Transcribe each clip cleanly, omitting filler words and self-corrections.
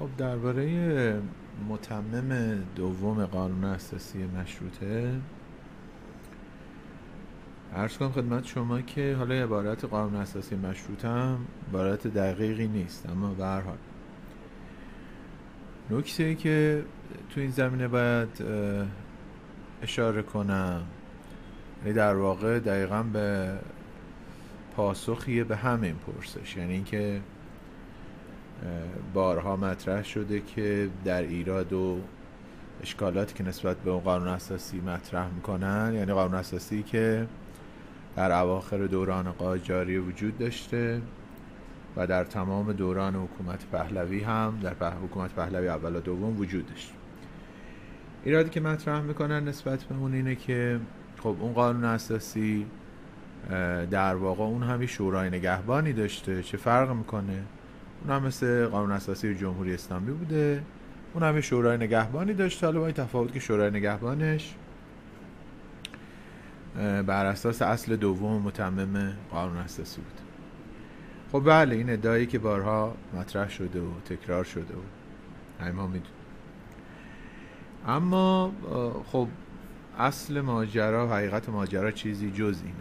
خب درباره متمم دوم قانون اساسی مشروطه عرض کنم خدمت شما که حالا عبارت قانون اساسی مشروطه هم عبارت دقیقی نیست، اما به هر حال نکته‌ای که تو این زمینه باید اشاره کنم، یعنی در واقع دقیقاً به پاسخیه به همین پرسش، یعنی اینکه بارها مطرح شده که در ایراد و اشکالاتی که نسبت به اون قانون اساسی مطرح میکنن، یعنی قانون اساسی که در اواخر دوران قاجاری وجود داشته و در تمام دوران حکومت پهلوی هم در حکومت پهلوی اول و دوم وجود داشت. ایرادی که مطرح میکنن نسبت به اون اینه که خب اون قانون اساسی در واقع اون همی شورای نگهبانی داشته. چه فرق میکنه؟ اون هم مثل قانون اساسی جمهوری اسلامی بوده، اون هم شورای نگهبانی داشت، حالا با این تفاوت که شورای نگهبانش بر اساس اصل دوم متمم قانون اساسی بود. خب بله، این ادعایی که بارها مطرح شده و تکرار شده و همه ما میدونیم. اما خب اصل ماجرا و حقیقت ماجرا چیزی جز اینه.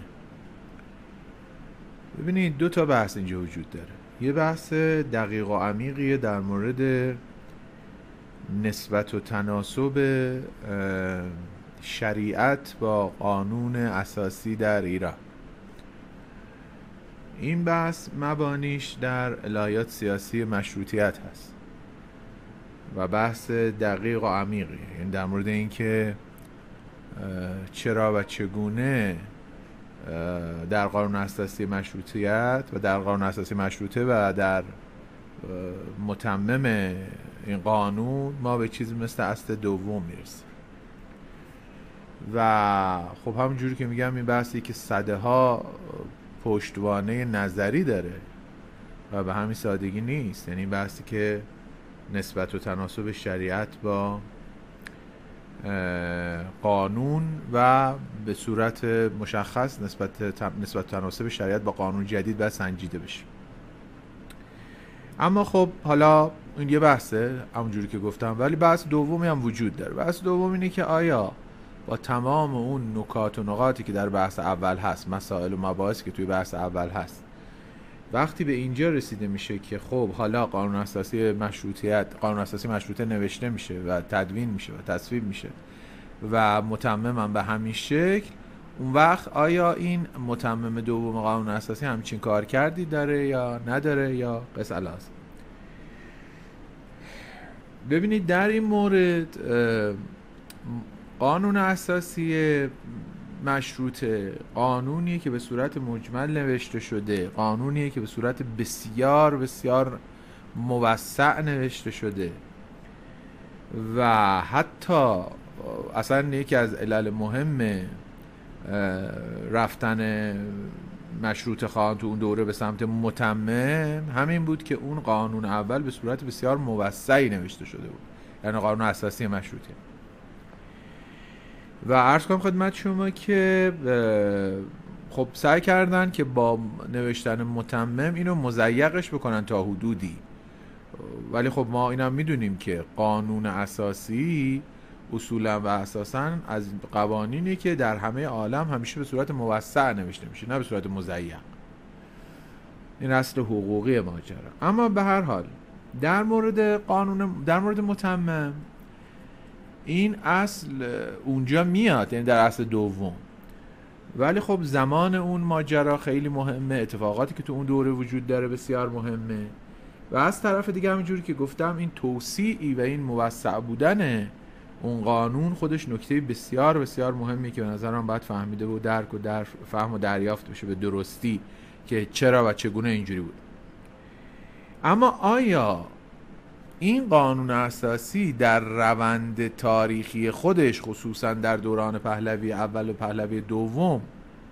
ببینید، دو تا بحث اینجا وجود داره. یه بحث دقیق و عمیقیه در مورد نسبت و تناسب شریعت با قانون اساسی در ایران. این بحث مبانیش در الهیات سیاسی مشروطیت هست و بحث دقیق و عمیقیه، یعنی در مورد اینکه چرا و چگونه در قانون اساسی مشروطیت و در قانون اساسی مشروطه و در متمم این قانون ما به چیزی مثل اصل دوم میرسیم. و خب همونجوری که میگم، این بحثی که صده ها پشتوانه نظری داره و به همین سادگی نیست، یعنی این بحثی که نسبت و تناسب شریعت با قانون و به صورت مشخص نسبت تناسب شریعت با قانون جدید باید سنجیده بشه. اما خب حالا این یه بحثه همونجوری که گفتم، ولی بحث دومی هم وجود داره. بحث دوم اینه که آیا با تمام اون نکات و نقاطی که در بحث اول هست، مسائل و مباحثی که توی بحث اول هست، وقتی به اینجا رسیده میشه که خب حالا قانون اساسی مشروطه نوشته میشه و تدوین میشه و تصویب میشه و متمم هم به همین شکل، اون وقت آیا این متمم دوم قانون اساسی همچین کار کردی داره یا نداره یا قصه است؟ ببینید، در این مورد قانون اساسی مشروطه قانونیه که به صورت مجمل نوشته شده، قانونیه که به صورت بسیار بسیار موسع نوشته شده و حتی اصلا یکی از علل مهم رفتن مشروطه خواهان تو اون دوره به سمت متمم همین بود که اون قانون اول به صورت بسیار موسعی نوشته شده بود، یعنی قانون اساسی مشروطه. و عرض کنم خدمت شما که خب سعی کردن که با نوشتن متمم اینو مضیقش بکنن تا حدودی، ولی خب ما اینم میدونیم که قانون اساسی اصولا و اساسا از قوانینی که در همه عالم همیشه به صورت موسع نوشته میشه، نه به صورت مضیق. این اصل حقوقی ماجرا. اما به هر حال در مورد متمم این اصل اونجا میاد، یعنی در اصل دوم، ولی خب زمان اون ماجرا خیلی مهمه، اتفاقاتی که تو اون دوره وجود داره بسیار مهمه، و از طرف دیگه همینجوری که گفتم این توسیعی و این موسع بودن اون قانون خودش نکته بسیار بسیار مهمی که به نظرم باید فهمیده و فهم و دریافت بشه به درستی که چرا و چگونه اینجوری بود. اما آیا این قانون اساسی در روند تاریخی خودش، خصوصا در دوران پهلوی اول و پهلوی دوم،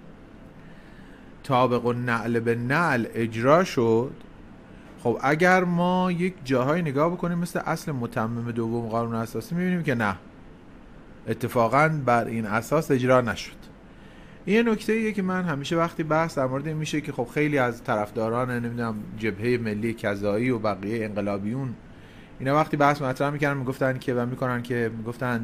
طابق و نعل به نعل اجرا شد؟ خب اگر ما یک جاهای نگاه بکنیم مثل اصل متمم دوم قانون اساسی، میبینیم که نه، اتفاقاً بر این اساس اجرا نشد. این نکته ایه که من همیشه وقتی بحث در مورد این میشه که خب خیلی از طرفداران نمیدونم جبهه ملی کذایی و بقیه انقلابیون اینا وقتی بحث مطرح میکردن میگفتن که و میکنن که میگفتن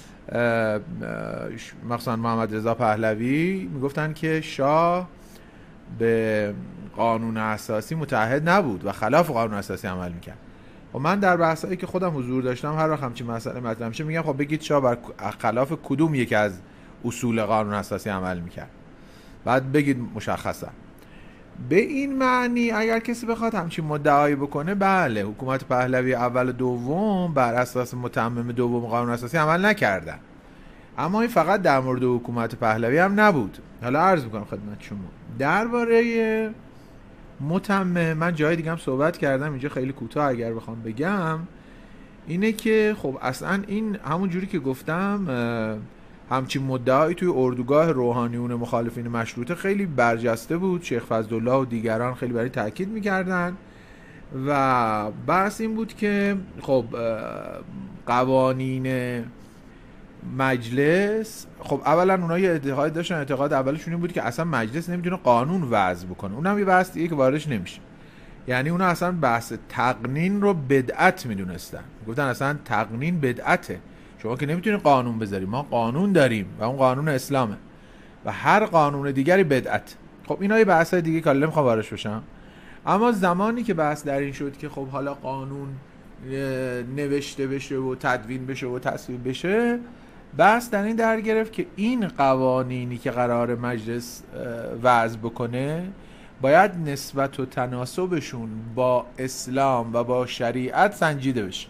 مثلا محمد رضا پهلوی میگفتن که شاه به قانون اساسی متعهد نبود و خلاف قانون اساسی عمل میکرد. و من در بحثایی که خودم حضور داشتم هر وقت همچین مسئله مطرح میشه میگم خب بگید شاه بر خلاف کدوم یکی از اصول قانون اساسی عمل میکرد، بعد بگید مشخصا. به این معنی اگر کسی بخواد همچین مدعایی بکنه، بله حکومت پهلوی اول و دوم بر اساس متمم دوم قانون اساسی عمل نکردن، اما این فقط در مورد حکومت پهلوی هم نبود. حالا عرض میکنم خدمت شما درباره متمم من جای دیگه هم صحبت کردم، اینجا خیلی کوتاه اگر بخوام بگم اینه که خب اصلا این همون جوری که گفتم همچین مدعایی توی اردوگاه روحانیون مخالفین مشروطه خیلی برجسته بود. شیخ فضلالله و دیگران خیلی برای تاکید میکردن و بحث این بود که خب قوانین مجلس، خب اولا اونها یه اعتقاد داشتن، اعتقاد اولشون این بود که اصلا مجلس نمیتونه قانون وضع بکنه. اونم یه بحث دیگه که واردش نمیشه. یعنی اونها اصلا بحث تقنین رو بدعت میدونستن، گفتن اصلا تقنین بدعته، شما که نمیتونی قانون بذاری، ما قانون داریم و اون قانون اسلامه و هر قانون دیگری بدعت. خب اینا یه بحثای دیگه که نمیخوام واردش بشم. اما زمانی که بحث در این شد که خب حالا قانون نوشته بشه و تدوین بشه و تصویب بشه، بحث در این در گرفت که این قوانینی که قرار مجلس وضع بکنه باید نسبت و تناسبشون با اسلام و با شریعت سنجیده بشه.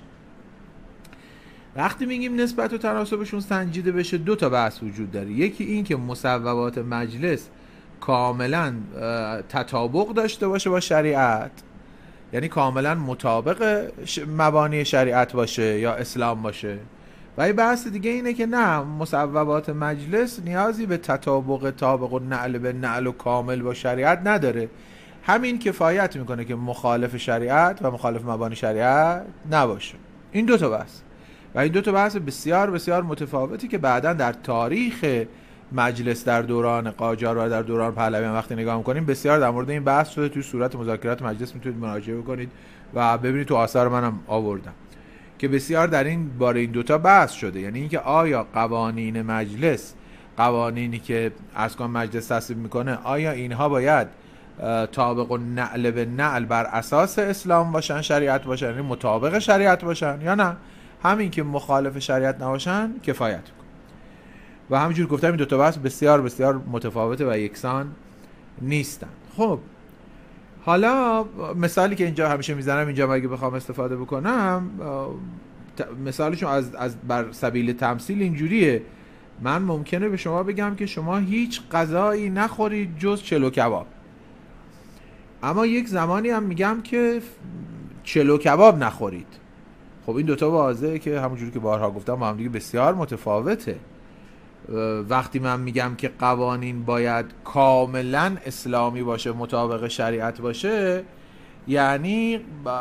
وقتی میگیم نسبت و تناسبشون سنجیده بشه، دو تا بحث وجود داره. یکی این که مصوبات مجلس کاملا تطابق داشته باشه با شریعت، یعنی کاملا مطابق مبانی شریعت باشه یا اسلام باشه. و یه بحث دیگه اینه که نه، مصوبات مجلس نیازی به تطابق طابق و نعل به نعل و کامل با شریعت نداره، همین کفایت میکنه که مخالف شریعت و مخالف مبانی شریعت نباشه. این دو تا بحث و این دو تا بحث بسیار بسیار متفاوتی که بعداً در تاریخ مجلس در دوران قاجار و در دوران پهلوی هم وقتی نگاه می‌کنیم بسیار در مورد این بحث شده. توی صورت مذاکرات مجلس میتونید مراجعه بکنید و ببینید، تو آثار منم آوردم که بسیار در این باره این دوتا بحث شده. یعنی اینکه آیا قوانین مجلس، قوانینی که ارکان مجلس تصویب میکنه، آیا اینها باید طابق و نعل به نعل بر اساس اسلام باشن، شریعت باشن، یعنی مطابق شریعت باشن، یا نه همین که مخالف شریعت نباشن کفایت میکنه. و همینجور گفتم این دوتا بحث بسیار بسیار متفاوته و یکسان نیستن. خب حالا مثالی که اینجا همیشه میزنم، اینجا اگه بخوام استفاده بکنم، مثالشون از بر سبیل تمثیل اینجوریه. من ممکنه به شما بگم که شما هیچ غذایی نخورید جز چلو کباب، اما یک زمانی هم میگم که چلو کباب نخورید. خب این دوتا واضحه که همونجوری که بارها گفتم با هم دیگه بسیار متفاوته. وقتی من میگم که قوانین باید کاملا اسلامی باشه، مطابق شریعت باشه، یعنی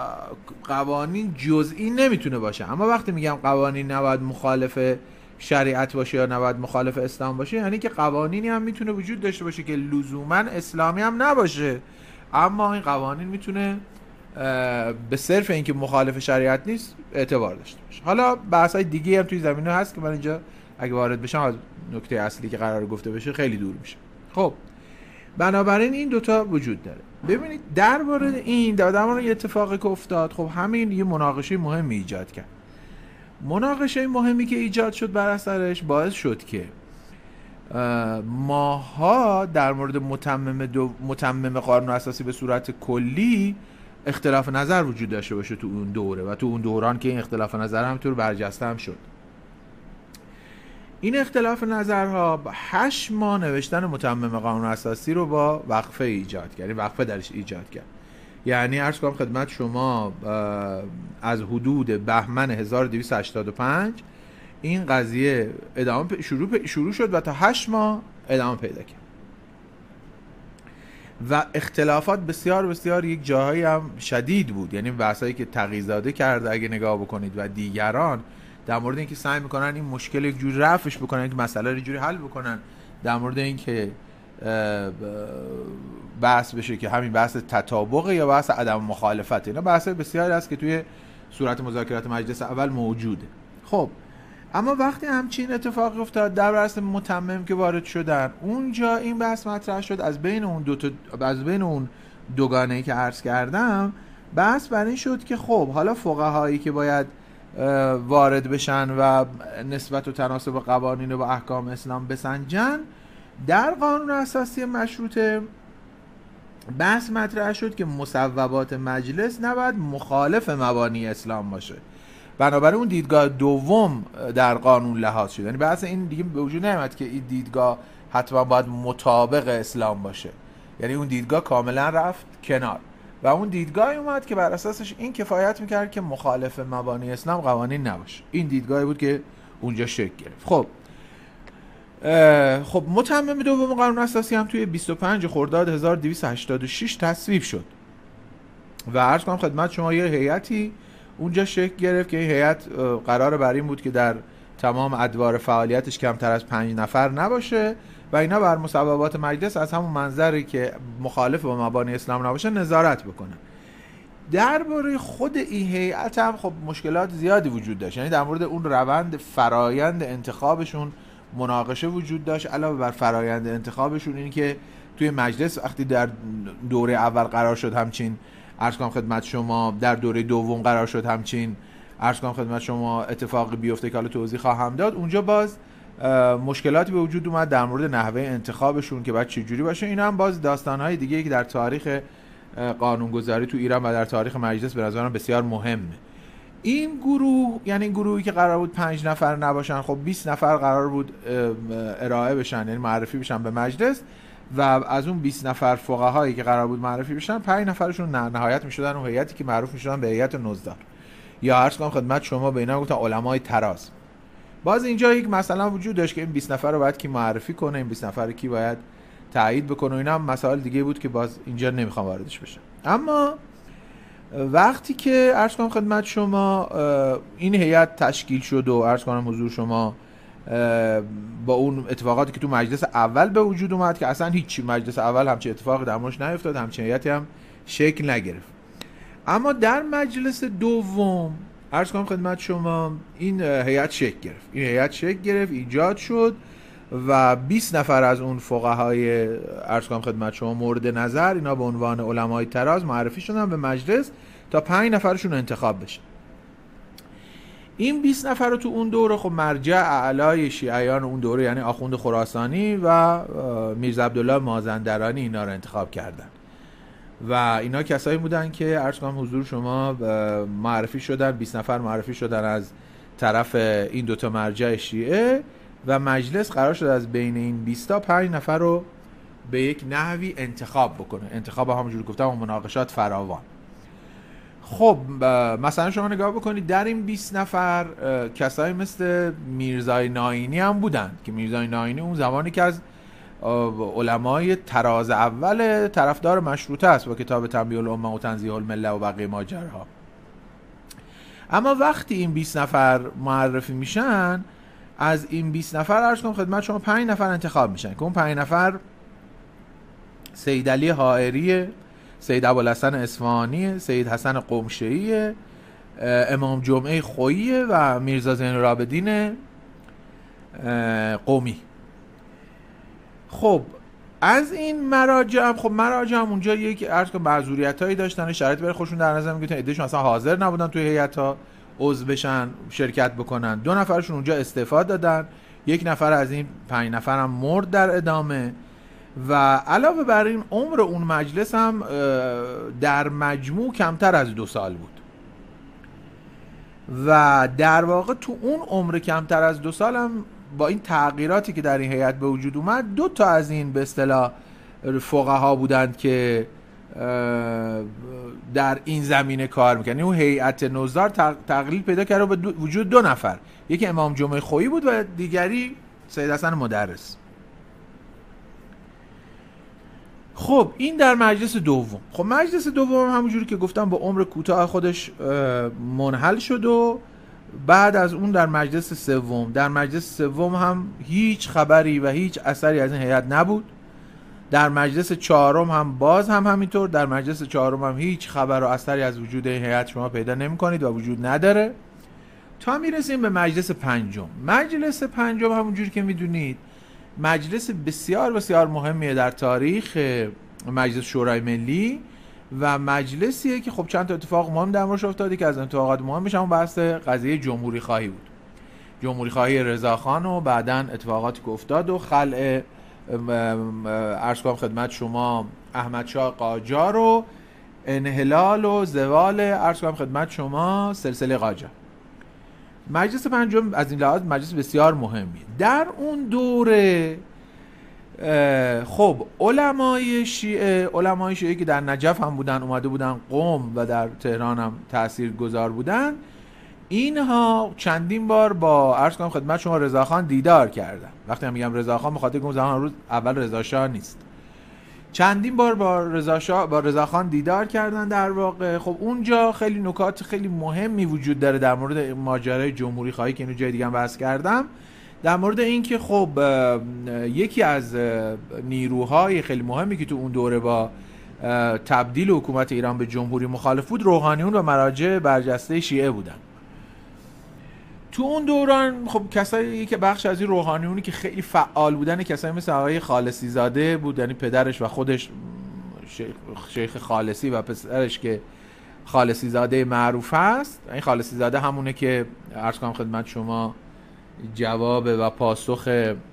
قوانین جزئی نمیتونه باشه. اما وقتی میگم قوانین نباید مخالف شریعت باشه یا نباید مخالف اسلام باشه، یعنی که قوانینی هم میتونه وجود داشته باشه که لزوما اسلامی هم نباشه، اما این قوانین میتونه به صرف اینکه مخالف شریعت نیست اعتبار داشته باشه. حالا بحث‌های دیگه هم توی زمینه هست که من اینجا اگه وارد بشم از نکته اصلی که قرار گفته بشه خیلی دور میشه. خب بنابراین این دوتا وجود داره. ببینید درباره این در مورد یه اتفاقی که افتاد، خب همین یه مناقشه مهمی ایجاد کرد. مناقشه مهمی که ایجاد شد بر اثرش باعث شد که ماها در مورد متمم قانون اساسی به صورت کلی اختلاف نظر وجود داشته باشه تو اون دوره و تو اون دوران که این اختلاف نظر همینطور برجسته هم شد. این اختلاف نظرها 8 ماه نوشتن متمم قانون اساسی رو با وقفه ایجاد کرد، وقفه درش ایجاد کرد. یعنی عرض کنم خدمت شما از حدود بهمن 1285 این قضیه ادامه شروع شد و تا 8 ماه ادامه پیدا کرد و اختلافات بسیار بسیار یک جاهایی هم شدید بود. یعنی بحثایی که تقی‌زاده کرده اگه نگاه بکنید و دیگران در مورد اینکه سعی میکنن این مشکل یک جوری رفعش بکنن، یک مسئله رو یک جوری حل بکنن، در مورد اینکه بحث بشه که همین بحث تطابق یا بحث عدم مخالفت، اینا بحث بسیاری هست که توی صورت مذاکرات مجلس اول موجوده. خب اما وقتی همچین اتفاقی افتاد در برابر متمم که وارد شدن، اونجا این بحث مطرح شد از بین اون دوگانه‌ای که عرض کردم، بحث بر این شد که خب حالا فقهایی که باید وارد بشن و نسبت و تناسب قوانین و احکام اسلام بسنجن، در قانون اساسی مشروطه بحث مطرح شد که مصوبات مجلس نباید مخالف مبانی اسلام باشه. بنابراین اون دیدگاه دوم در قانون لحاظ شد. یعنی بحث این دیگه به وجود نیامد که این دیدگاه حتما باید مطابق اسلام باشه، یعنی اون دیدگاه کاملا رفت کنار و اون دیدگاهی اومد که بر اساسش این کفایت میکرد که مخالف مبانی اسلام قوانین نباشه. این دیدگاهی بود که اونجا شکل گرفت. خب متمم دوم قانون اساسی هم توی 25 خرداد 1286 تصویب شد و عرض کنم خدمت شما یه هیئتی اونجا شکل گرفت که این هیئت قرار بر این بود که در تمام ادوار فعالیتش کمتر از 5 نفر نباشه و اینا بر مصوبات مجلس از همون منظری که مخالف با مبانی اسلام نباشه نظارت بکنن. درباره خود این هیئت هم خب مشکلات زیادی وجود داشت، یعنی در مورد اون روند فرایند انتخابشون مناقشه وجود داشت. علاوه بر فرایند انتخابشون این که توی مجلس وقتی در دوره اول قرار شد همچین عرض کنم خدمت شما، در دوره دوم قرار شد همچین عرض کنم خدمت شما اتفاقی بیفته که حالا توضیح خواهم داد، اونجا باز مشکلاتی به وجود اومد در مورد نحوه انتخابشون که بعد چه جوری باشه. اینا هم باز داستان‌های دیگه‌ای که در تاریخ قانونگذاری تو ایران و در تاریخ مجلس به نظر من بسیار مهمه. این گروه، یعنی گروهی که قرار بود 5 نفر نباشن، خب 20 نفر قرار بود ارائه بشن، یعنی معرفی بشن به مجلس و از اون 20 نفر فقهایی که قرار بود معرفی بشن 5 نفرشون نهایت میشدن اون هیئتی که معروف میشدن به هیئت نزدار، یا عرض کنم خدمت شما به اینا گفتن علمای تراز. باز اینجا یک مثلا وجود داشت که این 20 نفر رو باید کی معرفی کنه، این 20 نفر رو کی باید تایید بکنه، اینا هم مسائل دیگه بود که باز اینجا نمیخوام واردش بشم. اما وقتی که عرض کنم خدمت شما این هیئت تشکیل شد و عرض کنم حضور شما با اون اتفاقاتی که تو مجلس اول به وجود اومد که اصلا هیچ مجلس اول همچین اتفاقی در موردش نیفتاد، همچین هیئتی هم شکل نگرفت. اما در مجلس دوم عرض کنم خدمت شما این هیئت شکل گرفت، ایجاد شد و 20 نفر از اون فقهای عرض کنم خدمت شما مورد نظر، اینا به عنوان علمای تراز معرفی شدن به مجلس تا 5 نفرشون انتخاب بشن. این 20 نفر رو تو اون دوره خب مرجع اعلای شیعیان اون دوره یعنی آخوند خراسانی و میرزا عبدالله مازندرانی اینا رو انتخاب کردن و اینا کسایی بودن که عرض کنم حضور شما معرفی شدن، 20 نفر معرفی شدن از طرف این دوتا مرجع شیعه و مجلس قرار شد از بین این 20 تا 5 نفر رو به یک نحوی انتخاب بکنه. انتخاب همونجوری گفتم و مناقشات فراوان. خب مثلا شما نگاه بکنید در این 20 نفر کسایی مثل میرزای ناینی هم بودن که میرزای ناینی اون زمانی که از علمای تراز اول طرفدار مشروطه است با کتاب تنبیه الامه و تنزیه المله و بقیه ماجراها. اما وقتی این 20 نفر معرفی میشن، از این 20 نفر عرض کنم خدمت شما 5 نفر انتخاب میشن که اون 5 نفر سید علی حائری، سید ابوالحسن اصفهانی، سید حسن قمشه‌ای، امام جمعه خویی و میرزا زین العابدین قمی. خب از این مراجع هم اونجا یک عرض کنم معذوریتایی داشتن، شرایط برای خودشون در نظر میگیرن، عدهشون اصلا حاضر نبودن توی هیئت‌ها عضو بشن، شرکت بکنن. 2 نفرشون اونجا استعفا دادن، 1 نفر از این 5 نفر هم مرد در ادامه و علاوه بر این عمر اون مجلس هم در مجموع کمتر از 2 سال بود و در واقع تو اون عمر کمتر از 2 سال هم با این تغییراتی که در این هیئت به وجود اومد 2 تا از این به اصطلاح فقها بودند که در این زمینه کار میکنن. اون هیئت نزار تقلیل پیدا کرد و به وجود 2 نفر، یکی امام جمعه خویی بود و دیگری سید حسن مدرس. خب این در مجلس دوم. خب مجلس دوم همونجوری که گفتم با عمر کوتاه خودش منحل شد و بعد از اون در مجلس سوم هم هیچ خبری و هیچ اثری از این هیئت نبود در مجلس چهارم هم باز هم همینطور. در مجلس چهارم هم هیچ خبر و اثری از وجود این هیئت شما پیدا نمی کنید و وجود نداره، تا میرسیم به مجلس پنجم. مجلس پنجم همونجوری که میدونید مجلس بسیار بسیار مهمیه در تاریخ مجلس شورای ملی و مجلسیه که خب چند تا اتفاق مهم در موردش افتاده که از اتفاقات مهمش هم بحث قضیه جمهوری خواهی بود، جمهوری خواهی رضاخان و بعداً اتفاقاتی که افتاد و خلع عرض کنم خدمت شما احمدشاه قاجار و انحلال و زوال عرض کنم خدمت شما سلسله قاجار. مجلس پنجم از این لحاظ مجلس بسیار مهمیه. در اون دوره خب علمای شیعه که در نجف هم بودن، اومده بودن قم و در تهران هم تاثیرگذار بودن، اینها چندین بار با عرض کنم خدمت شما رضاخان دیدار کردن. وقتی هم میگم رضاخان بخاطر که اون زمان روز اول رضاشاه نیست، چندین بار با رضاخان دیدار کردن در واقع. خب اونجا خیلی نکات خیلی مهمی وجود داره در مورد ماجرای جمهوری خواهی که اینو جای دیگه هم بحث کردم، در مورد این که خب یکی از نیروهای خیلی مهمی که تو اون دوره با تبدیل حکومت ایران به جمهوری مخالف بود، روحانیون و مراجع برجسته شیعه بودن. تو اون دوران خب کسایی که بخش از این روحانیونی که خیلی فعال بودن، کسایی مثل آقای خالصی زاده بود، یعنی پدرش و خودش شیخ خالصی و پسرش که خالصی زاده معروف هست. این خالصی زاده همونه که عرض کنم خدمت شما جواب و پاسخ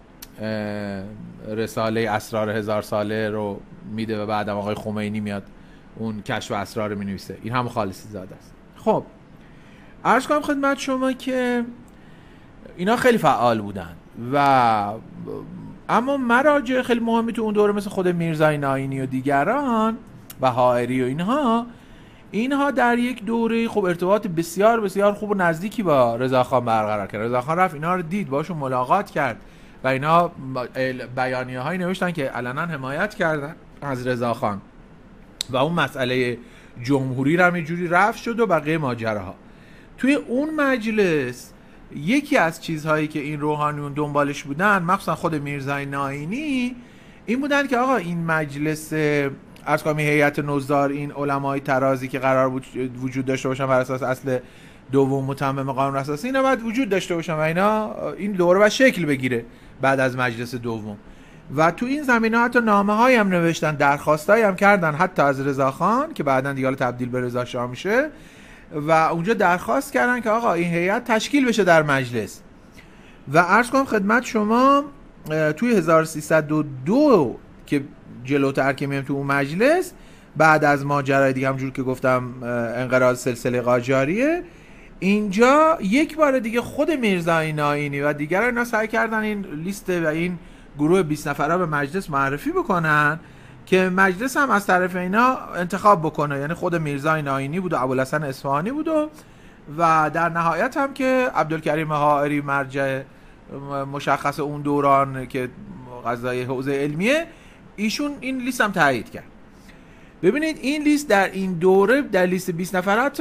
رساله اسرار 1000 ساله رو میده و بعدم آقای خمینی میاد اون کشف اسرار رو مینویسه. این هم خالصی زاده است. خب عرض کنم خدمت شما که اینا خیلی فعال بودن و اما مراجع خیلی مهمی تو اون دوره مثل خود میرزای ناینی و دیگران و حائری و اینها در یک دوره خب ارتباط بسیار بسیار خوب و نزدیکی با رضاخان برقرار کرد. رضاخان رفت اینا رو دید، باشون ملاقات کرد و اینا بیانیه هایی نوشتن که علنا حمایت کردن از رضاخان و اون مسئله جمهوری رو یه جوری رفع شد و بقیه ماجراها. توی اون مجلس یکی از چیزهایی که این روحانیون دنبالش بودن، مخصوصا خود میرزای ناینی، این بودن که آقا این مجلس از کنم هیئت نوزار، این علمای ترازی که قرار بود وجود داشته باشن بر اساس اصل دوم متمم قانون اساسی، اینا باید وجود داشته باشن و اینا این دوره باید شکل بگیره بعد از مجلس دوم. و تو این زمینه حتی نامه‌هایی هم نوشتن، درخواستایی هم کردن حتی از رضاخان که بعداً دیگه تبدیل به رضا شاه میشه و اونجا درخواست کردن که آقا این هیئت تشکیل بشه در مجلس. و عرض کنم خدمت شما توی 1302 که جلوتر که میام تو اون مجلس، بعد از ماجرای دیگه همونجور که گفتم انقراض سلسله قاجاریه، اینجا یک بار دیگه خود میرزای ناینی و دیگر اینا سعی کردن این لیست و این گروه 20 نفره به مجلس معرفی بکنن که مجلس هم از طرف اینا انتخاب بکنه. یعنی خود میرزای ناینی بود و ابوالحسن اصفهانی بود و در نهایت هم که عبدالکریم حائری مرجع مشخص اون دوران که قضای حوزه علمیه، ایشون این لیست هم تایید کرد. ببینید این لیست در این دوره در لیست 20 نفره حتی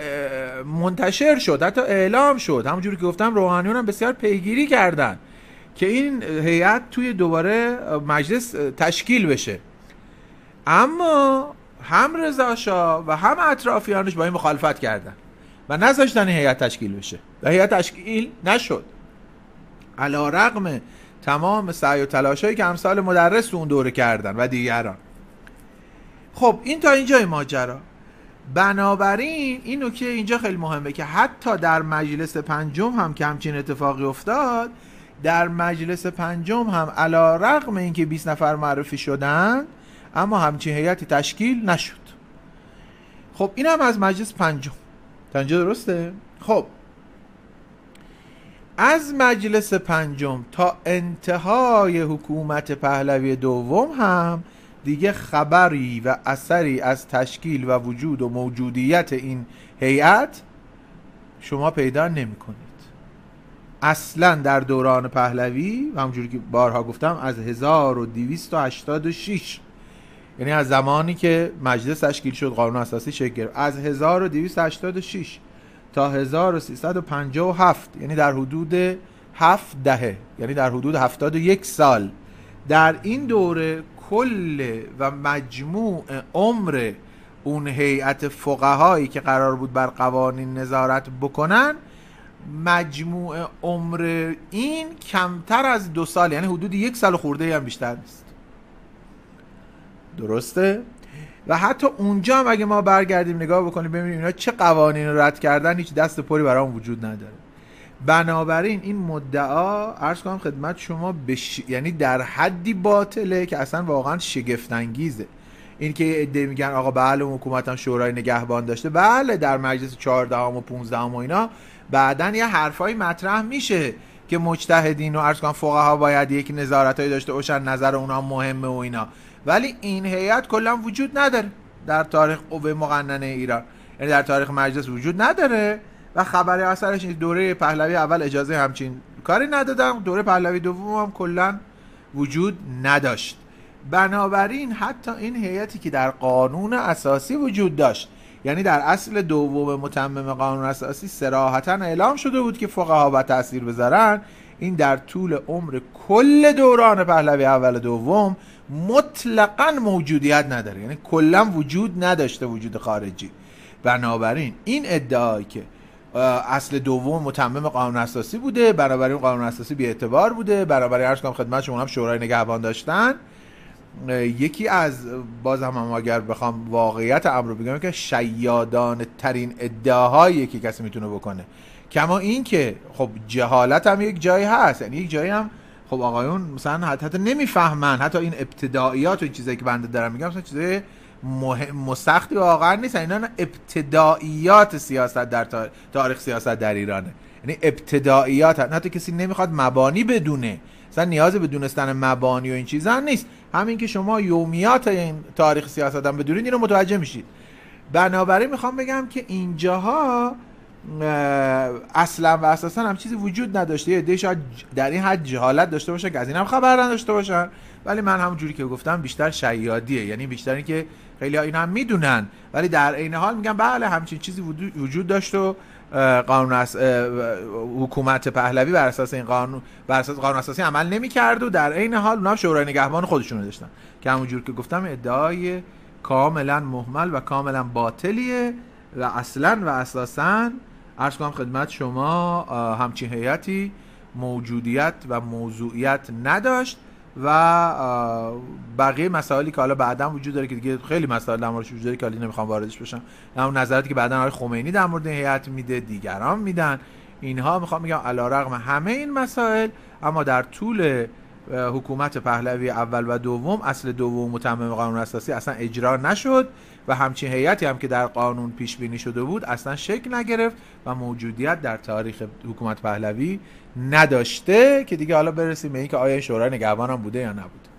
منتشر شد، حتی اعلام شد. همونجوری که گفتم روحانیون هم بسیار پیگیری کردن که این هیئت توی دوباره مجلس تشکیل بشه، اما هم رضا شاه و هم اطرافیانش با این مخالفت کردن و نذاشتن هیئت تشکیل بشه و هیئت تشکیل نشد، علی رغم تمام سعی و تلاشایی که امثال مدرس تو اون دوره کردن و دیگران. خب این تا اینجای ماجرا. بنابراین این نکته اینجا خیلی مهمه که حتی در مجلس پنجم هم که همچین اتفاقی افتاد، در مجلس پنجم هم علی رغم اینکه 20 نفر معرفی شدن اما همچین هیئتی تشکیل نشد. خب این هم از مجلس پنجم. تا اینجا درسته؟ خب از مجلس پنجم تا انتهای حکومت پهلوی دوم هم دیگه خبری و اثری از تشکیل و وجود و موجودیت این هیئت شما پیدا نمی کنید. اصلا در دوران پهلوی و همونجوری که بارها گفتم از 1286، یعنی از زمانی که مجلس تشکیل شد قانون اساسی شکل گرفت، از 1286 تا 1357، یعنی در حدود 7 دهه، یعنی در حدود 71 سال، در این دوره کل و مجموع عمر اون هیئت فقهایی که قرار بود بر قوانین نظارت بکنن، مجموع عمر این کمتر از 2 سال، یعنی حدود 1 سال خورده هم بیشتر نیست. درسته؟ و حتی اونجا هم اگه ما برگردیم نگاه بکنیم ببینیم اینا چه قوانین رو رد کردن، هیچ دست پری برام وجود نداره. بنابراین این مدعا عرض کنم خدمت شما یعنی در حدی باطله که اصلا واقعا شگفت انگیزه. این که عده میگن آقا بله حکومت هم شورای نگهبان داشته، بله در مجلس 14 و 15 و اینا بعدن یه حرفایی مطرح میشه که مجتهدین و عرض کنم فقها باید یک نظارتایی داشته باشن، نظر اونها مهمه و اینا، ولی این هیئت کلا وجود نداره در تاریخ قوه مقننه ایران، یعنی در تاریخ مجلس وجود نداره و خبر اثرش دوره پهلوی اول اجازه همچین کاری ندادم، دوره پهلوی دوم هم کلا وجود نداشت. بنابراین حتی این هیئتی که در قانون اساسی وجود داشت، یعنی در اصل دوم متمم قانون اساسی صراحتاً اعلام شده بود که فقها باید تأثیر بذارن، این در طول عمر کل دوران پهلوی اول دوم مطلقاً موجودیت نداره، یعنی کلاً وجود نداشته، وجود خارجی. بنابراین این ادعایی که اصل دوم متمم قانون اساسی بوده، بنابراین قانون اساسی بی اعتبار بوده، بنابراین عرض کنم خدمت شما هم شورای نگهبان داشتن، یکی از باز هم اگر بخوام واقعیت امر رو بگم که شیادانه ترین ادعاهایی که کسی میتونه بکنه. کما این که خب جهالت هم یک جایی هست، یعنی یک جایی هم خب آقایون مثلا حتی نمیفهمن، حتی این ابتداییات و این چیزایی که بنده دارم میگم مثلا چیزای مهم و سختی واقعا نیست، اینا ابتداییات سیاست در تاریخ سیاست در ایرانه، یعنی ابتداییات، حتی کسی نمیخواد مبانی بدونه، مثلا نیاز به دونستن مبانی و این چیزا نیست، همین که شما یومیات این تاریخ سیاست هم بدونید اینو متوجه میشید. بنابراین میخوام بگم که اینجاها اصلا و اساسا هم چیزی وجود نداشته، یه عده شاید در این حد جهالت داشته باشه که از این هم خبر نداشته باشن، ولی من همون جوری که گفتم بیشتر شیادیه، یعنی بیشتر این که خیلی ها این هم میدونن ولی در عین حال میگن بله همچین چیزی وجود داشت و حکومت پهلوی بر اساس این قانون، بر اساس قانون اساسی عمل نمی‌کرد و در عین حال اونها شورای نگهبان خودشون داشتن که همونجور که گفتم ادعای کاملا مهمل و کاملا باطلیه و اصلا و اساسا عرض کنم خدمت شما همچین هیئتی موجودیت و موضوعیت نداشت و بقیه مسائلی که حالا بعداً وجود داره که دیگه خیلی مسائل در موردش وجود داره که حالا نمیخوام واردش بشم، اون نظراتی که بعداً آقای خمینی در مورد هیئت میده، دیگران میدن، اینها میخوام بگم علیرغم همه این مسائل اما در طول حکومت پهلوی اول و دوم اصل دوم متمم قانون اساسی اصلا اجرا نشد و همچین هیئتی هم که در قانون پیش بینی شده بود اصلا شکل نگرفت و موجودیت در تاریخ حکومت پهلوی نداشته، که دیگه حالا برسیم به این که آیا شورای نگهبان هم بوده یا نبوده.